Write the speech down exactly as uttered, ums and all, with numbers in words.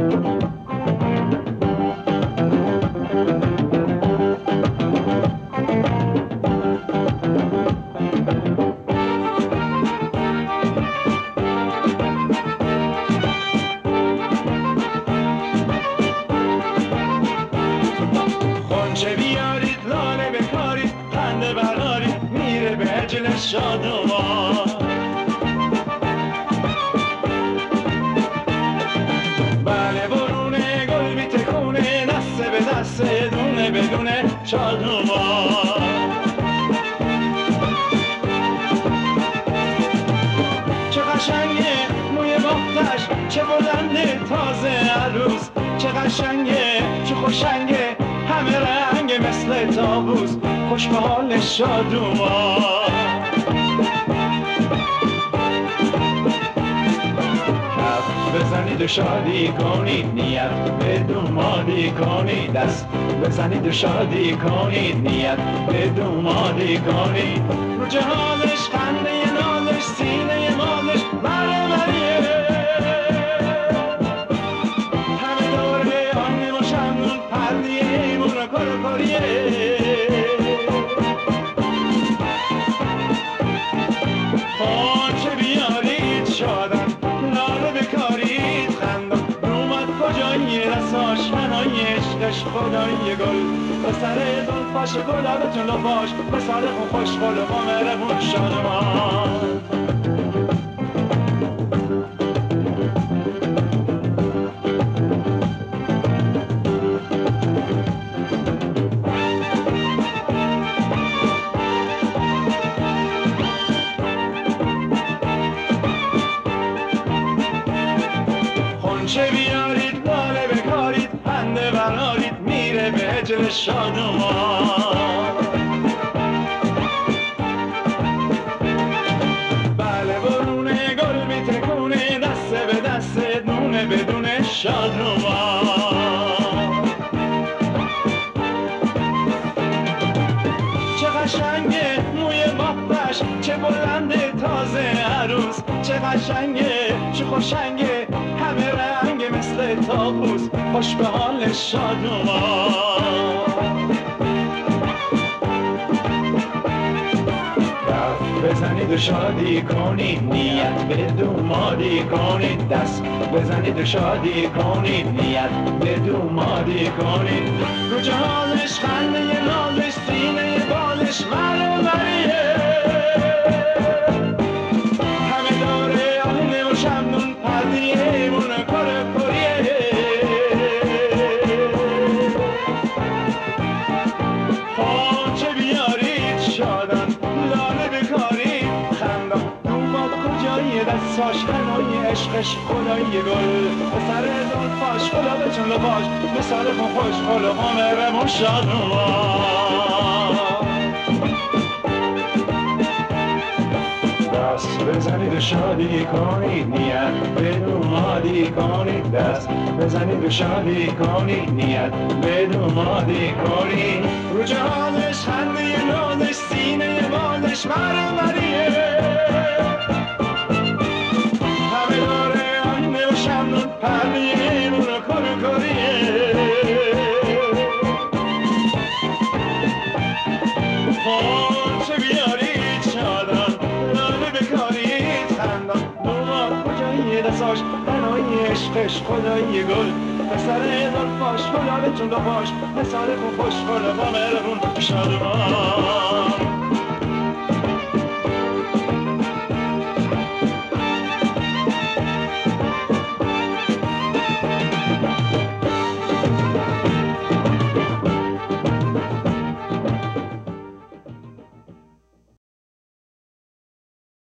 خونچه بیارید لاله بکارید خنده برارید میره به اجل شادمان. بله برونه گل بی تکونه دسته به دسته دونه بدونه شادمان. چه قشنگه موی باختش چه بلنده تازه عروس، چه قشنگه چه خوشنگه همه رنگ مثل طاووس خوش به حال شادومان. کف بزنید و شادی کنید نیت به دومادی کنید، دست بزنید و شادی کنید نیت به دومادی کنید. رو جهانش خنده نازش سینه مالش مره مریه، همه دوره آنیم و شمنون پردیه ایمون و کرکریه. خونچه بیارید شادن لاله بکارید خندان، رومد کجایی رساش هنای عشقش خدای گل به سر زلفاش گلابتون لپاش به سال خون خوشگل و مهربون شادمان. خونچه بیارید لاله بکارید خنده برارید میره به اجل شادمان. بله برونه گل بی تکونه دسته به دسته دونه بدونه شادمان. چه قشنگه موی بافتش چه بلنده تازه عروس، چه قشنگه چه خوشنگه همه رنگ مثل طاووس خوش به حال شادومان. کف بزنید و شادی کنید نیت به دومادی کنید، دست بزنید و شادی کنید نیت به دومادی کنید. رو جهانش خنده نازش سینه بالش مره مریه، همه داره آهنه و شمنون پردیه مون کرکریه. خونچه بیارید شادن لاله بکارید خندان، دوماد کجایی دستاش هنای عشقش خدای گل به سر زلفاش گلابتون لپاش به سال خون خوشگل و مهربون شادمان. دست بزنید و شادی کنید نیت به دومادی کنید، دست بزنید و شادی کنید نیت به دومادی کنید. رو جهانش خنده نازش سینه بالش مره مریه، همه داره آینه و شمنون پردیه مون و کرکریه. خونچه بیارید شادن لاله بکارید خندان، دوماد کجایی دستاش بنای عشقش خدای گل به سر زلفاش گلابتون لپاش به سال خون خوشگل و مهربون شادمان.